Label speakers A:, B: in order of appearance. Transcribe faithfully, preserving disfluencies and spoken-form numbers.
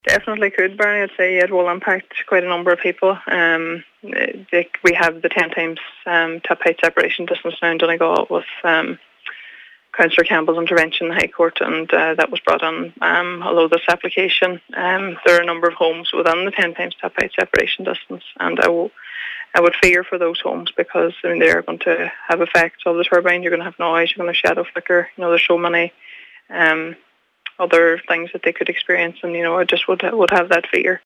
A: definitely could, Barney. I'd say it will impact quite a number of people. Um, they, we have the ten times um, top height separation distance now in Donegal with um, Councillor Campbell's intervention in the High Court, and uh, that was brought on um, although this application. Um, there are a number of homes within the ten times top height separation distance, and I, will, I would fear for those homes because I mean, they are going to have effects of the turbine. You're going to have noise, you're going to have shadow flicker. You know, there's so many um, other things that they could experience, and you know, I just would would have that fear.